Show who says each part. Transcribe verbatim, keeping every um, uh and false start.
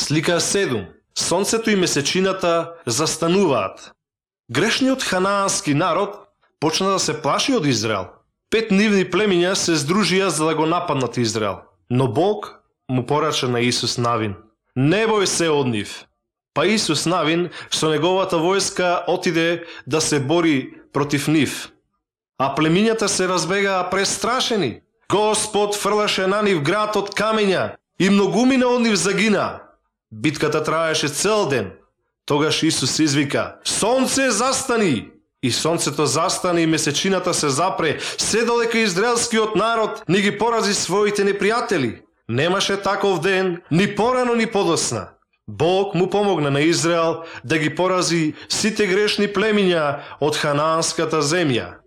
Speaker 1: Слика седум. Сонцето и месечината застануваат. Грешниот ханаански народ почна да се плаши од Израел. Пет нивни племиња се здружија за да го нападнат Израел. Но Бог му порача на Исус Навин: не бој се од нив. Па Исус Навин со неговата војска отиде да се бори против нив. А племињата се разбегаа престрашени. Господ фрлаше на нив град од камења и многумина од нив загина. Битката траеше цел ден. Тогаш Исус извика: сонце, застани! И сонцето застани и месечината се запре, се додека израелскиот народ не ги порази своите непријатели. Немаше таков ден ни порано ни подосна. Бог му помогна на Израел да ги порази сите грешни племиња од ханаанската земја.